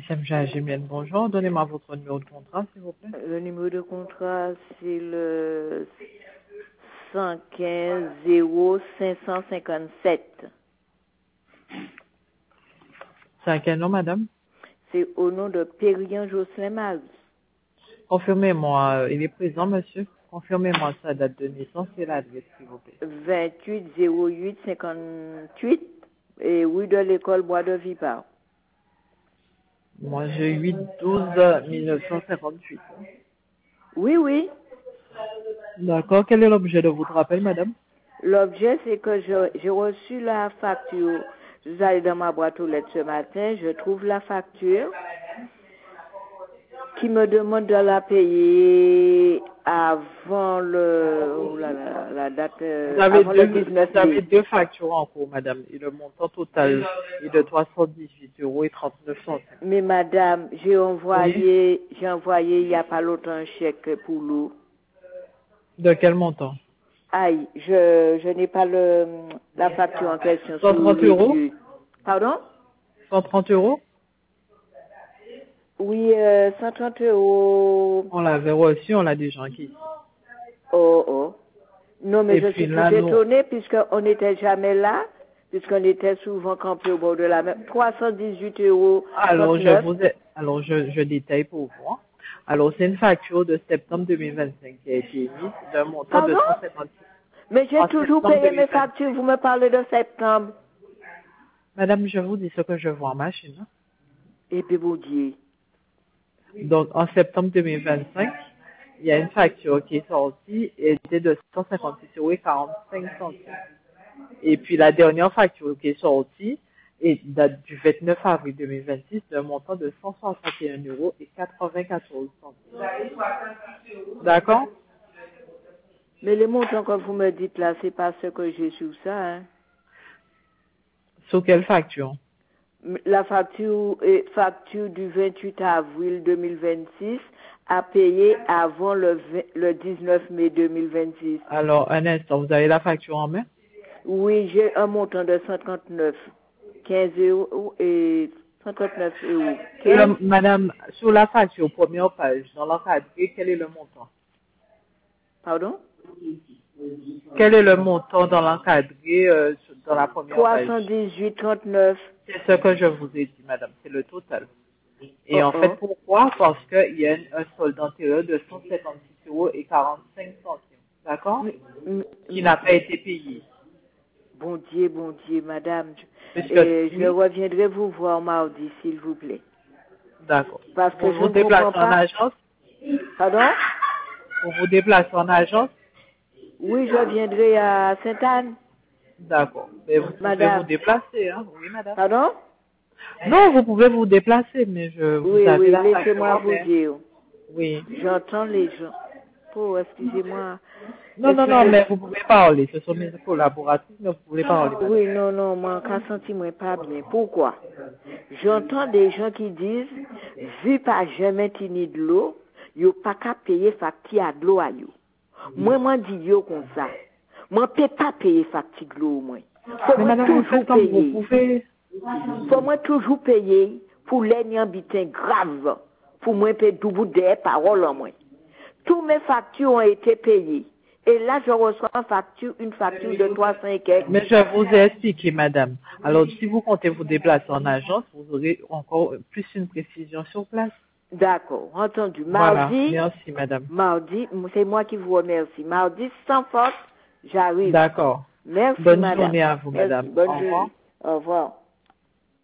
SMG Gimienne, bonjour. Donnez-moi votre numéro de contrat, s'il vous plaît. Le numéro de contrat, c'est le 115 0 557. C'est à quel nom, madame? C'est au nom de Périen Jocelyn Marius. Confirmez-moi, il est présent, monsieur. Confirmez-moi sa date de naissance et l'adresse, s'il vous plaît. 28 08 58 et rue de l'école Bois de Vipar. Moi, j'ai 8-12-1958. Oui, oui. D'accord. Quel est l'objet de votre appel, madame? L'objet, c'est que j'ai reçu la facture. Je suis allée dans ma boîte aux lettres ce matin, je trouve la facture qui me demande de la payer avant la date, avant le 19 Vous avez mai. deux factures en cours, madame, et le montant total est de 318,39 €. Mais madame, j'ai envoyé il n'y a pas longtemps un chèque pour l'eau. De quel montant? Aïe, je n'ai pas la facture en question. 130 €? Pardon? 130 €? Oui, 130 €. On l'avait reçu, on l'a déjà enquêté. Oh. Non, mais Et je puis suis là, tout étonnée puisqu'on n'était jamais là, puisqu'on était souvent campés au bord de la mer. 318 €. Alors, je détaille pour vous. Alors, c'est une facture de septembre 2025 qui a été émise d'un montant de Pardon? 156. Mais j'ai En toujours septembre payé mes 2025. factures. Vous me parlez de septembre. Madame, je vous dis ce que je vois en machine. Et puis vous dites. Donc, en septembre 2025, il y a une facture qui est sortie et était de 156,45 €. Et puis, la dernière facture qui est sortie date du 29 avril 2026 d'un montant de 161,94 €. D'accord? Mais les montants que vous me dites là, c'est pas ce que j'ai sur ça, hein. Sur quelle facture? La facture du 28 avril 2026 à payer avant le 19 mai 2026. Alors, un instant, vous avez la facture en main? Oui, j'ai un montant de 139, 15 € et 139 €. 15. Madame, sur la facture, première page, dans l'encadré, quel est le montant? Pardon? Quel est le montant dans l'encadré dans la première page? 318,39. C'est ce que je vous ai dit, madame, c'est le total. Et en fait, pourquoi? Parce qu'il y a un solde antérieur de 156,45 €. D'accord? Qui n'a pas été payé. Bon Dieu, madame. Je reviendrai vous voir mardi, s'il vous plaît. D'accord. Parce que vous vous déplacez en agence? Pardon? Vous vous déplacez en agence? Oui, je viendrai à Sainte-Anne. D'accord. Mais vous pouvez vous déplacer, hein? Oui, madame. Pardon? Non, vous pouvez vous déplacer, mais vous avez la facture. Laissez-moi vous dire. Oui. J'entends les gens. Oh, excusez-moi. Non, mais vous pouvez parler. Ce sont mes collaboratrices, mais vous pouvez parler. Madame. Oui, non, moi, quand senti-moi pas bien. Pourquoi? J'entends des gens qui disent, vu pas jamais tini de l'eau, yo pas qu'à payer facture à de l'eau à yo. Moi, dis yo comme ça. Moi, peux pas payer facture de l'eau, moi. Faut moi toujours payer. Faut moi toujours payer pour les bitin grave. Pour moi, payer double des paroles en moi. Tous mes factures ont été payées. Et là, je reçois une facture de 300 et quelques. Mais je vous ai expliqué, madame. Alors, si vous comptez vous déplacer en agence, vous aurez encore plus une précision sur place. D'accord, entendu. Mardi, voilà. Merci, madame. Mardi, c'est moi qui vous remercie. Mardi, sans faute, j'arrive. D'accord. Merci, Bonne madame. journée à vous, madame. Bonne journée. Au revoir.